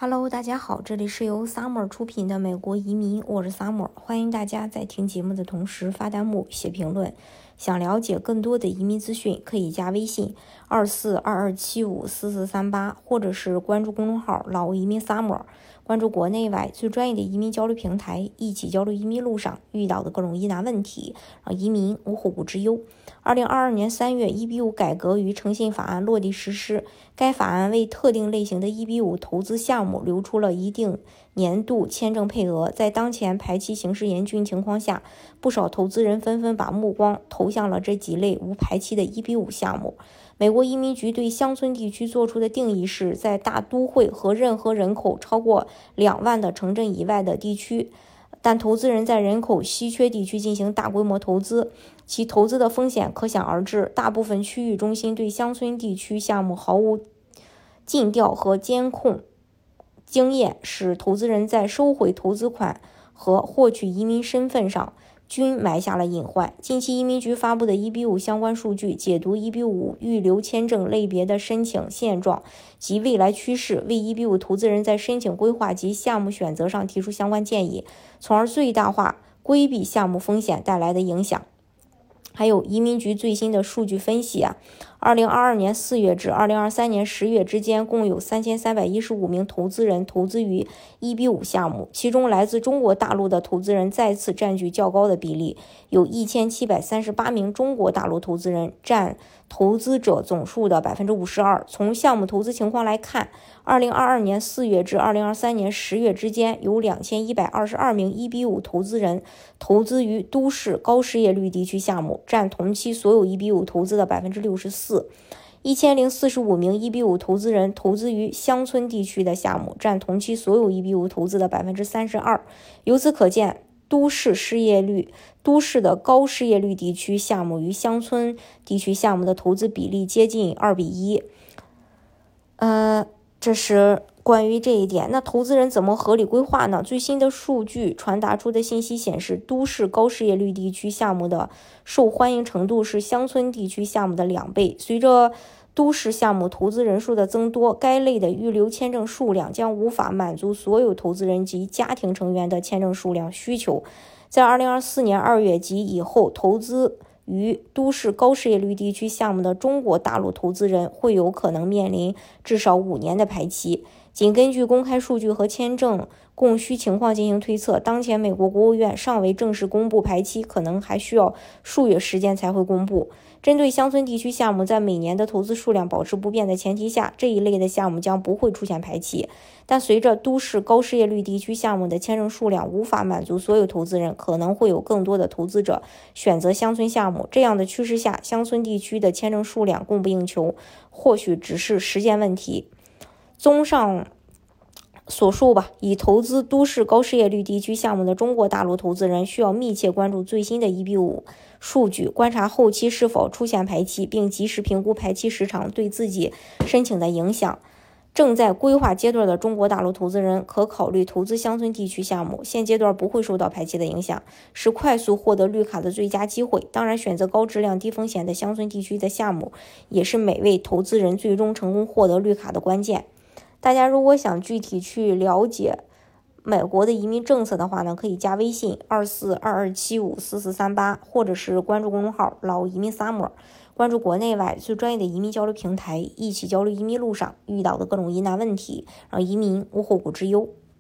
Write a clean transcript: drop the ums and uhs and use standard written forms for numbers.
Hello，大家好，这里是由 Summer 出品的美国移民，我是 Summer，欢迎大家在听节目的同时发弹幕、写评论。想了解更多的移民资讯，可以加微信2422754438，或者是关注公众号老移民 Summer， 关注国内外最专业的移民交流平台，一起交流移民路上遇到的各种疑难问题，让移民无后顾之忧。2022年3月，EB5改革与诚信法案落地实施。该法案为特定类型的EB5投资项目留出了一定年度签证配额。在当前排期形势严峻情况下，不少投资人纷纷把目光投向了这几类无排期的EB5项目。美国移民局对乡村地区做出的定义是在大都会和任何人口超过2万的城镇以外的地区，但投资人在人口稀缺地区进行大规模投资，其投资的风险可想而知。大部分区域中心对乡村地区项目毫无尽调和监控经验，使投资人在收回投资款和获取移民身份上均埋下了隐患。近期移民局发布的 EB5 相关数据，解读 EB5 预留签证类别的申请现状及未来趋势，为 EB5 投资人在申请规划及项目选择上提出相关建议，从而最大化规避项目风险带来的影响。还有移民局最新的数据分析2022年4月至2023年10月之间，共有3315名投资人投资于 EB5 项目，其中来自中国大陆的投资人再次占据较高的比例，有1738名中国大陆投资人，占投资者总数的 52%。 从项目投资情况来看，2022年4月至2023年10月之间，有2122名 EB5 投资人投资于都市高失业率地区项目，占同期所有 EB5 投资的 64%。1045名 EB5 投资人投资于乡村地区的项目，占同期所有 EB5 投资的 32%。 由此可见，都市的高失业率地区项目与乡村地区项目的投资比例接近2:1。这是关于这一点。那投资人怎么合理规划呢？最新的数据传达出的信息显示，都市高失业率地区项目的受欢迎程度是乡村地区项目的2倍。随着都市项目投资人数的增多，该类的预留签证数量将无法满足所有投资人及家庭成员的签证数量需求。在2024年2月及以后，投资于都市高失业率地区项目的中国大陆投资人会有可能面临至少5年的排期。仅根据公开数据和签证供需情况进行推测，当前美国国务院尚未正式公布排期，可能还需要数月时间才会公布。针对乡村地区项目，在每年的投资数量保持不变的前提下，这一类的项目将不会出现排期。但随着都市高失业率地区项目的签证数量无法满足所有投资人，可能会有更多的投资者选择乡村项目。这样的趋势下，乡村地区的签证数量供不应求，或许只是时间问题。综上所述以投资都市高失业率地区项目的中国大陆投资人需要密切关注最新的 EB5 数据，观察后期是否出现排期，并及时评估排期时长对自己申请的影响。正在规划阶段的中国大陆投资人可考虑投资乡村地区项目，现阶段不会受到排期的影响，是快速获得绿卡的最佳机会。当然，选择高质量低风险的乡村地区的项目也是每位投资人最终成功获得绿卡的关键。大家如果想具体去了解美国的移民政策的话呢，可以加微信2422754438，或者是关注公众号老移民 Summer， 关注国内外最专业的移民交流平台，一起交流移民路上遇到的各种疑难问题，让移民无后顾之忧。